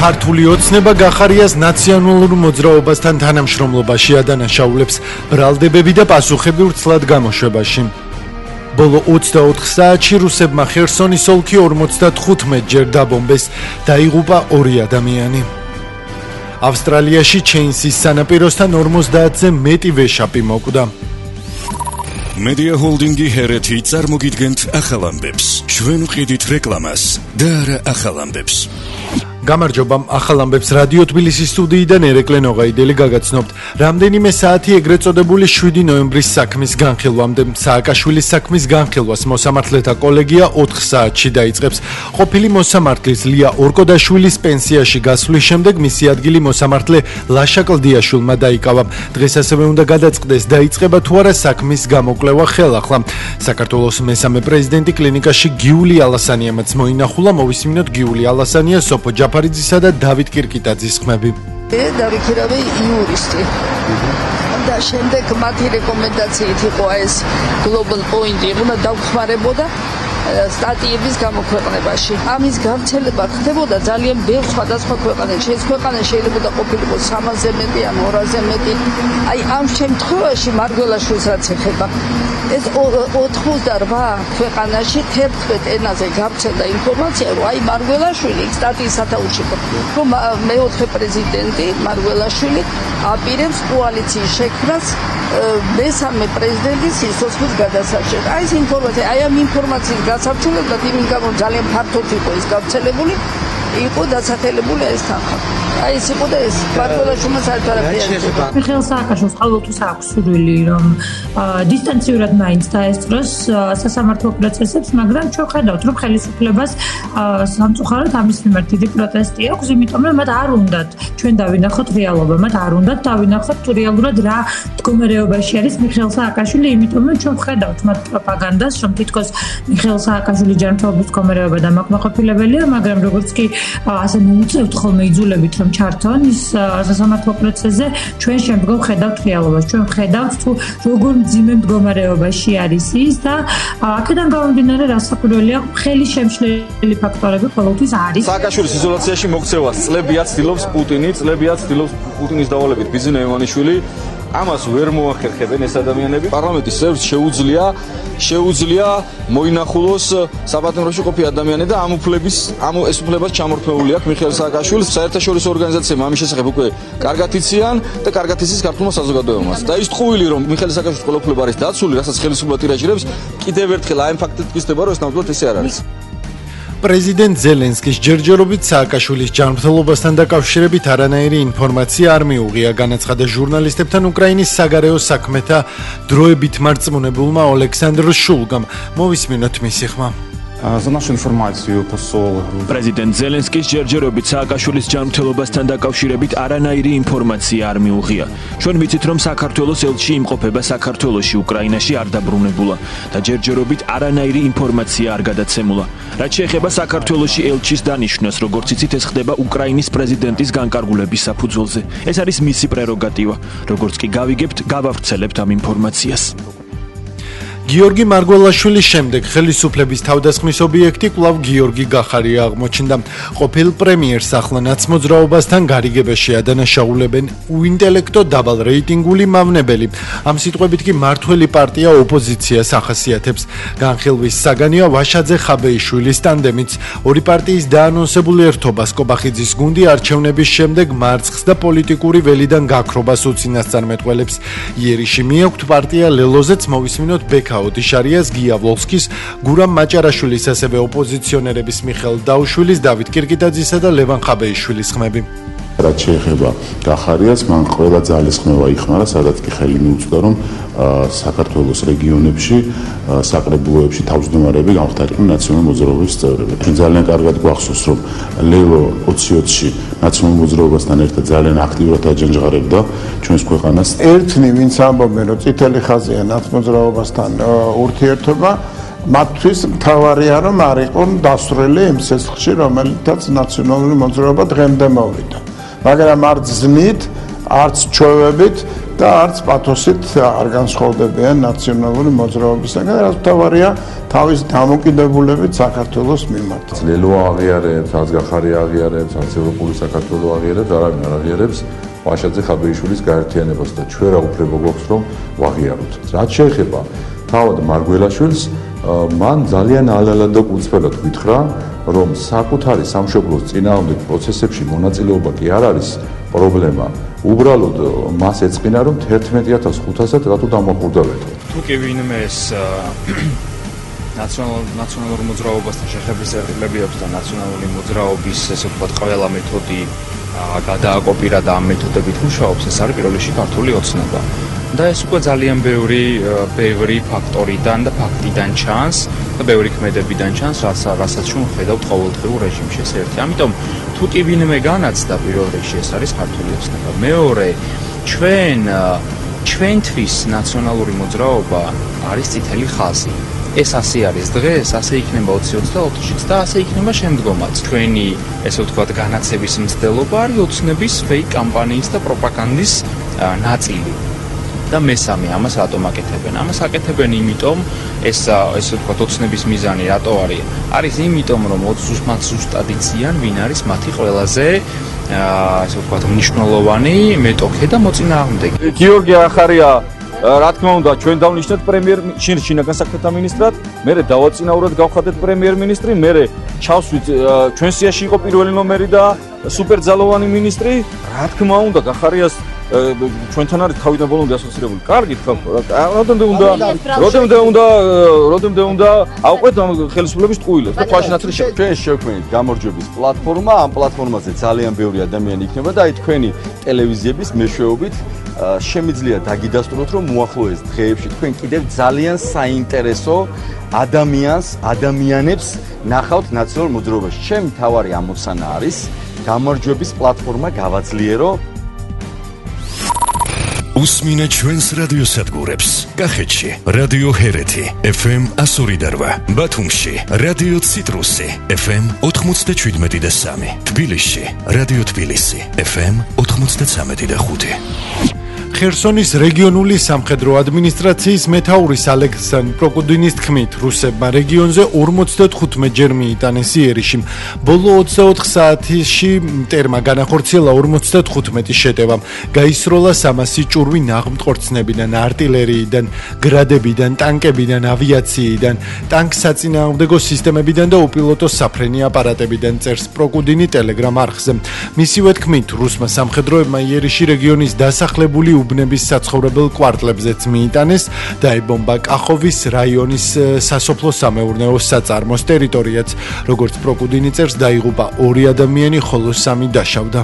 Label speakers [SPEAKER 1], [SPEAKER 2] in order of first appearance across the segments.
[SPEAKER 1] ქართული ოცნება გახარიას ნაციონალურ მოძრაობასთან თანამშრომლობაში ადანაშაულებს ბრალდებები და პასუხები ვრცლად გამოშვებაში. ბოლო 24 საათში რუსებმა ხერსონის ოლქი 55 ჯერ დაბომბეს, დაიღუპა 2 ადამიანი. ავსტრალიაში ჩეინსის სანაპიროსთან 50-ზე მეტი ვეშაპი მოკვდა.
[SPEAKER 2] Media Holdingi Hereti წარმოგიდგენთ ახალ ამბებს. ჩვენ ვყიდით რეკლამას და არა ახალ ამბებს.
[SPEAKER 1] გამარჯობა, ახალ ამბებს რადიო თბილისის სტუდიიდან ერეკლე ნოღაიდელი გაგაცნობთ. რამდენიმე საათი ეგრეთ წოდებული 7 ნოემბრის საქმის განხილვამდე. სააკაშვილის საქმის განხილვას მოსამართლეთა კოლეგია 4 საათში დაიწყებს. ყოფილი მოსამართლის ლია ორკოდაშვილის პენსიაში გასვლის შემდეგ მისი ადგილი მოსამართლე ლაშა კლდიაშვილმა დაიკავა. დღეს ასევე უნდა გადაწყდეს დაიწყება თუ არა საქმის გამოკვლევა ხელახლა. საქართველოს მესამე პრეზიდენტი კლინიკაში გიული ალასანიამაც მოინახულა. მოვისმინოთ გიული ალასანია, სოფო ჯაფარიძისა და დავით კირკიტაძის ხმები.
[SPEAKER 3] დავიქირავე იურისტი. და შემდეგ მათი რეკომენდაციით იყო ეს Global Point, უნდა დავხმარებოდა სტატიების გამოქვეყნებაში. ამის გავრცელება ხდებოდა ძალიან ბევრ სხვადასხვა ქვეყანაში. ეს ქვეყანა შეიძლება ყოფილიყო 300-ზე მეტი ან 200-ზე მეტი. აი ამ შემთხვევაში მარგველაშვილს რაც ეხება, ეს 88 ქვეყანაში 11 ენაზე გავრცელდა ინფორმაცია, რომ აი მარგველაშვილი სტატიის სათაურში იყო, რომ მეოთხე პრეზიდენტი მარგველაშვილი აპირებს კოალიციის შექმნას მესამე პრეზიდენტის სიცოცხლის გადასარჩენად. აი ეს ინფორმაცია, აი ამ ინფორმაციის გასავრცელებლად იმის გამო ძალიან ფართოდ იყო ეს გავრცელებული, იყო დასახელებული ეს თანხა. აი ეს იყო და ეს მარგველაშვილმა საერთოდ არაფერი არ ეხება.
[SPEAKER 4] მიხეილ სააკაშვილს ყოველთვის აქვს სურვილი, რომ დისტანციურად მაინც დაესწროს სასამართლო პროცესებს, მაგრამ ჩვენ ხედავთ, რომ ხელისუფლებას სამწუხაროდ ამის მიმართ დიდი პროტესტი აქვს, იმიტომ რომ მათ არ უნდათ ჩვენ დავინახოთ რეალობა, მათ არ უნდათ დავინახოთ თუ რეალურად რა მდგომარეობაში არის მიხეილ სააკაშვილი, იმიტომ რომ ჩვენ ხედავთ მათ პროპაგანდას, რომ თითქოს მიხეილ სააკაშვილის ჯანმრთელობის მდგომარეობა დამაკმაყოფილებელია, მაგრამ როგორც კი ასე მოუწევთ ხოლმე იძულებით რომ ჩართონ ის სასამართლო პროცესზე, ჩვენ შემდგომ ხედავთ რეალობას, ჩვენ ხედავთ თუ როგორ მძიმე მდგომარეობაში არის ის და აქედან გამომდინარე რასაკვირველია, ხელი შემშლელი ფაქტორები ყოველთვის არის.
[SPEAKER 5] სააკაშვილის იზოლაციაში მოქცევას წლებია ცდილობს პუტინი, წლებია ცდილობს პუტინის დავალებით ბიზნე ევანიშვილი. ამას ვერ მოახერხებენ ეს ადამიანები. პარლამენტის წევრს შეუძლია მოინახულოს საპატიმროში ყოფილი ადამიანი და ამ ეს უფლებას ჩამორთმეული აქვს მიხეილ სააკაშვილს. საერთაშორისო ორგანიზაციებმა ამის შესახებ უკვე კარგად იციან და კარგად იცის ქართულმა საზოგადოებამაც. და ის ტყუილი რომ მიხეილ სააკაშვილის ყველა უფლება არის დაცული, რასაც ხელისუფლება ტირაჟირებს, კიდევ ერთხელ აი ამ ფაქტით გიზდება, რომ ეს ნამდვილად ისე არ არის.
[SPEAKER 1] პრეზიდენტ ზელენსკის ჯერჯერობით სააკაშვილის ჯანმრთელობასთან დაკავშირებით არანაირი ინფორმაცია არ მიუღია, განაცხადა ჟურნალისტებთან უკრაინის საგარეო საქმეთა დროებით მარწმუნებულმა ოლექსანდრ შულგამ. მოვისმინოთ მისი ხმა.
[SPEAKER 6] За нашу информацию посол
[SPEAKER 7] Президент Зеленскис ჯერჯერობით სააკაშვილის ჯანმრთელობასთან დაკავშირებით არანაირი ინფორმაცია არ მიუღია. ჩვენ ვიცით, რომ საქართველოს ელჩი იმყოფება საქართველოში, უკრაინაში არ დაბრუნებულა და ჯერჯერობით არანაირი ინფორმაცია არ გადაცემულა. რაც შეეხება საქართველოში ელჩის დანიშვნას, როგორც იცით, ეს ხდება უკრაინის პრეზიდენტის განკარგულების საფუძველზე. ეს არის მისი პრეროგატივა. როგორც კი გავიგებთ, გავავრცელებთ ამ ინფორმაციას.
[SPEAKER 1] გიორგი მარგველაშვილის შემდეგ ხელისუფლების თავდასხმის ობიექტი კვლავ გიორგი გახარია აღმოჩნდა. ყოფილ პრემიერს ახლა ნაცმოძრაობასთან გარიგებაში ადანაშაულებენ უინტელექტო დაბალ რეიტინგული მავნებელი. ამ სიტყვებით კი მართველი პარტია ოპოზიციას ახასიათებს. განხილვის საგანია ვაშაძე ხაბეიშვილის ტანდემიც. ორი პარტიის დაანონსებული ერთობა სკობახიძის გუნდი არჩევნების შემდეგ მარცხს და პოლიტიკური ველიდან გაქრობას უწინასწარმეტყველებს. იერიში მიაქვთ პარტია ლელოზეც, მოვისმინოთ ბექა ოდიშარიას, გია ვოლსკის, გურამ მაჭარაშვილის, ასევე ოპოზიციონერების მიხეილ დაუშვილის, დავით კირკიტაძისა და ლევან ხაბეიშვილის ხმები.
[SPEAKER 6] რაც შეეხება გახარიას, მან ყველა ძალისხმევა იხმარა, სადაც კი ხელი მიუწვდა, რომ საქართველოს რეგიონებში, საკრებულოებში თავმჯდომარეები გამختارიყვნენ ნაციონალურ მოძრაობის წევრები. ჩვენ ძალიან კარგად გვახსოვს, რომ ლელო 2020-ში ნაციონალურ მოძრაობასთან ერთად ძალიან აქტიურად აჯანჯღარებდა ჩვენს ქვეყანას.
[SPEAKER 8] ერთნი, ვინც ამბობენ, რომ წითელი ხაზია ნაცმოძრაობასთან ურთიერთობა, მათთვის მთავარია, რომ არ იყო დასწრელი იმ ცეცხლში, რომელთაც ნაციონალური მოძრაობა დღემდე მოვიდა. მაგრამ არც ზნით, არც ჩვევებით და არც პათოსით არ განსხვავდებიან ნაციონალური მოძრაობისგან, რაც თავარია თავის დამოკიდებულებით საქართველოს მიმართ.
[SPEAKER 6] ლელო აღიარებს, რაც გახარია აღიარებს, რაც ევროპული საქართველო აღიარებს, არავინ არ აღიარებს ვაშაძე ხაბეიშვილის გაერთიანებას და ჩვენ რა უფლება გვაქვს რომ ვაღიაროთ. რაც შეეხება თავად მარგველაშვილს, მან ძალიან ალალად და კუცფერად გითხრა, რომ საკუთარი სამშობლოს წინააღმდეგ პროცესებში მონაწილეობა კი არ არის პრობლემა. უბრალოდ მას ეწყინა რომ 11500 რატო დამახურდავეთ.
[SPEAKER 9] თუ კი ვინმე ეს ნაციონალურ მოძრაობასთან შეხების წერილები აქვს და ნაციონალური მოძრაობის ესე ვთქვათ ყველა მეთოდი გადააკოპირა და ამ მეთოდებით მუშაობს, ეს არის პირველ რიგში ქართული ოცნება. და ეს უკვე ძალიან ბევრი ფაქტორიდან და ფაქტიდან ჩანს და ბევრი ქმედებიდან ჩანს, რასაც ჩვენ ხედავთ ყოველდღიურ რეჟიმში, ეს ერთი. ამიტომ თუ კი ვინმე განაცდა პირველ რიგში ეს არის ქართული ოცნება. მეორე, ჩვენთვის ნაციონალური მოძრაობა არის წითელი ხაზი. ეს ასე არის დღეს, ასე იქნება 2024-შიც და ასე იქნება შემდგომაც. ჩვენი, ესე ვთქვათ, განაცების მცდელობა არის ოცნების ფეიქ კამპანიის და პროპაგანდის ნაწილი. და მესამე, ამას რატომ აკეთებენ? ამას აკეთებენ იმიტომ, ესე ვთქვათ, ოცნების მიზანი რატო არის? არის იმიტომ, რომ ზუსტად იციან, ვინ არის მათი ყველაზე ესე ვთქვათ, მნიშვნელოვანი მეტოქე და მოწინააღმდეგე.
[SPEAKER 5] გიორგი ახარია რა თქმა უნდა, ჩვენ დავნიშნეთ შინაგან საქმეთა მინისტრად, მერე დავაწინაუროთ გავხადეთ პრემიერ-მინისტრი, მერე ჩავსვით ჩვენ სიაში იყო პირველი ნომერი და სუპერძალოვანი მინისტრი. რა თქმა უნდა, გახარიას ჩვენთან არის თავიდან ბოლომდე ასოცირებული. კარგით, როდემდე უნდა ავყვეთ ამ ხელისუფლების ტყუილებს და ქვაშინაცრის
[SPEAKER 10] ჩვენ შევქმნით გამარჯვების პლატფორმა, ამ პლატფორმაზე ძალიან ბევრი ადამიანი იქნება და აი თქვენი ტელევიზიების მეშვეობით შემიძლია დაგიდასტუროთ, რომ მოახლოეს დღეებში თქვენ კიდევ ძალიან საინტერესო ადამიანებს ნახავთ ნაციონალურ მოძრაობაში. ჩემი თავარი ამოცანა არის გამარჯვების პლატფორმა გავაძლიერო.
[SPEAKER 2] უსმინე ჩვენს რადიოსადგურებს. კახეთში რადიო ჰერეთი FM 102.8, ბათუმში რადიო ციტრუსი FM 97.3, თბილისში რადიო თბილისი FM 93.5.
[SPEAKER 1] ხერსონის რეგიონული სამხედრო ადმინისტრაციის მეთაურის ალექსანდრ პროკუდინის თქმით, რუსებმა რეგიონზე 55-ჯერ მიიტანეს იერიში. ბოლო 24 საათში მტერმა განახორციელა 55 შეტევა. გაისროლა 300 ჭურვი ნაღმტყორცნებიდან, არტილერიიდან, გრადებიდან, ტანკებიდან, ავიაციიდან, ტანკ-საწინააღმდეგო სისტემებიდან და უპილოტო საფრენი აპარატებიდან, წერს პროკუდინი ტელეგრამ არხზე. მისივე თქმით, რუსმა სამხედროებმა იერიში რეგიონის დასახლებული უბნების საცხოვრებელ კვარტლებზეც მიიტანეს, დაებომბა კახოვის რაიონის სასოფლო-სამეურნეო საწარმოს ტერიტორიაც. როგორც პროკუდინი წერს, დაიღუპა 2 ადამიანი, ხოლო 3 დაშავდა.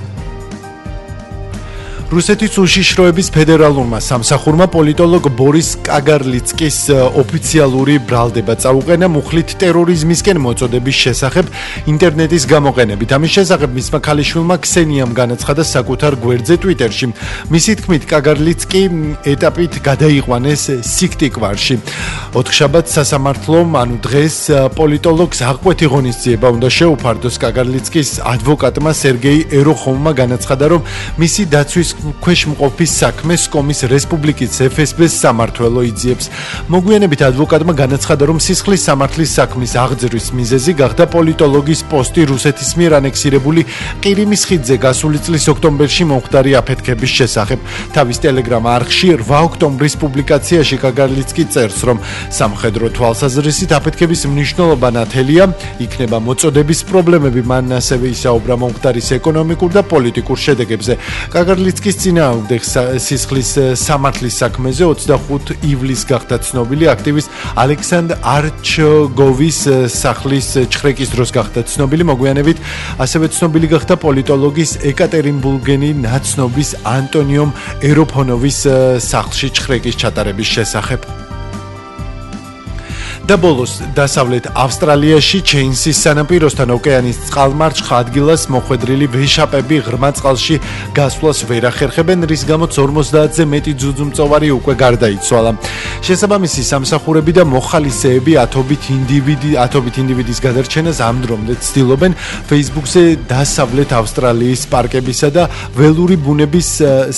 [SPEAKER 1] რუსეთის უშიშროების ფედერალურმა სამსახურმა პოლიტოლოგ ბორის კაგარლიცკის ოფიციალური ბრალდება წაუყენა მუხლით ტერორიზმისკენ მოწოდების შესახებ ინტერნეტის გამოყენებით. ამის შესახებ მისმა ქალიშვილმა ქსენიამ განაცხადა საკუთარ გვერდზე ტვიტერში. მისი თქმით, კაგარლიცკი ეტაპით გადაიყვანეს სიქტიკვარში. ოთხშაბათს სასამართლომ, დღეს პოლიტოლოგს აღკვეთი ღონისძიება უნდა შეუფარდოს. კაგარლიცკის ადვოკატმა სერგეი ეროხოვმა განაცხადა, რომ მისი დაცვის ქვეშმყოფის საქმე სკომის რესპუბლიკის FSB-ს სამართველო იძიებს. მოგვიანებით ადვოკატმა განაცხადა, რომ სისხლის სამართლის საქმის აღძრის მიზეზი გახდა პოლიტოლოგის პოსტი რუსეთის მიერ ანექსირებული ყირიმის ხიდზე გასული წლის ოქტომბერში მომხდარი აფეთქების შესახებ. თავის ტელეგრამ არხში 8 ოქტომბრის პუბლიკაციაში კაგარლიცკი წერს, რომ სამხედრო თვალსაზრისით აფეთქების მნიშვნელობა ნათელია, იქნება მოწოდების პრობლემები. მან ასევე ისაუბრა მომხდარის ეკონომიკურ და პოლიტიკურ შედეგებზე. კაგარლიცკის წინააღმდეგ სისხლის სამართლის საქმეზე 25 ივლისს გახდა ცნობილი აქტივისტ ალექსანდრ არჩგოვის სახლის ჩხრეკის დროს გახდა ცნობილი. მოგვიანებით ასევე ცნობილი გახდა პოლიტოლოგის ეკატერინბურგენი ნაცნობის ანტონიომ ეროფონოვის სახლში ჩხრეკის ჩატარების შესახებ. და ბოლოს დასავლეთ ავსტრალიაში ჩეინსის სანაპიროსთან ოკეანის წყალმარჩხ ადგილას მოხვედრილი ვეშაპები ღრმა წყალში გასვლას ვერ ახერხებენ, რის გამოც 50-ზე მეტი ძუძუმწოვარი უკვე გარდაიცვალა. შესაბამისი სამსახურები და მოხალისეები ათობით ინდივიდის გადარჩენას ამ დრომდე ცდილობენ. Facebook-ზე დასავლეთ ავსტრალიის პარკებისა და ველური ბუნების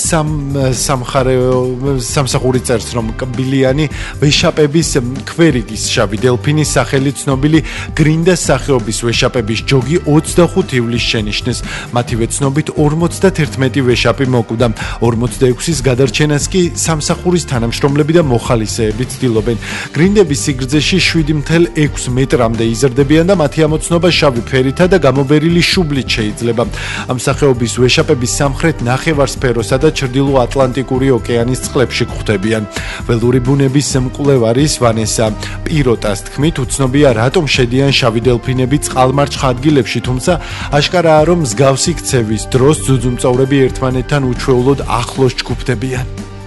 [SPEAKER 1] სამსახური წერს, რომ კბილიანი ვეშაპების ქვერიგის შავი დელფინის სახელით ცნობილი გრინდას სახეობის ვეშაპების ჯოგი 25 ივლისს შენიშნეს. მათივე ცნობით 51 ვეშაპი მოკვდა. 46-ის გადარჩენას კი სამსახურის თანამშრომლები და მოხალისეები ცდილობენ. გრინდების სიგრძეში 7.6 მეტრამდე იზრდებიან და მათი ამოცნობა შავი ფერითა და გამობერილი შუბლით შეიძლება. ამ სახეობის ვეშაპების სამხრეთ ნახევარსფეროსა და ჩრდილო ატლანტიკური ოკეანის წყლებში გვხვდებიან. ველური ბუნების მკვლევარის ვანესა პიროტას თქმით, უცნობია რატომ შედიან შავი დელფინები წყალმარჩხ ადგილებში, თუმცა აშკარაა, რომ მსგავსი ქცევის დროს ძუძუმწოვრები ერთმანეთთან უჩვეულოდ ახლოს ჯგუფდებიან.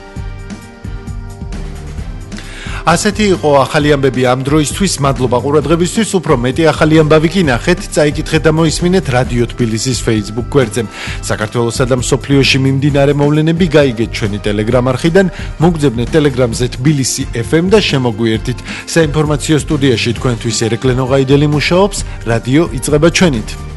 [SPEAKER 1] ასეთი იყო ახალი ამბები ამ დროისთვის. მადლობა ყურადღებისთვის. უფრო მეტი ახალი ამბავი კი ნახეთ, წაიკითხეთ და მოისმინეთ რადიო თბილისის Facebook გვერდზე. საქართველოსა და მსოფლიოში მიმდინარე მოვლენები გაიგეთ ჩვენი Telegram არხიდან, მოგძებნეთ Telegram-ზე თბილისი FM და შემოგვიერთით. საინფორმაციო სტუდიაში თქვენთვის ერეკლე ნოღაიდელი მუშაობს, რადიო იწყება ჩვენით.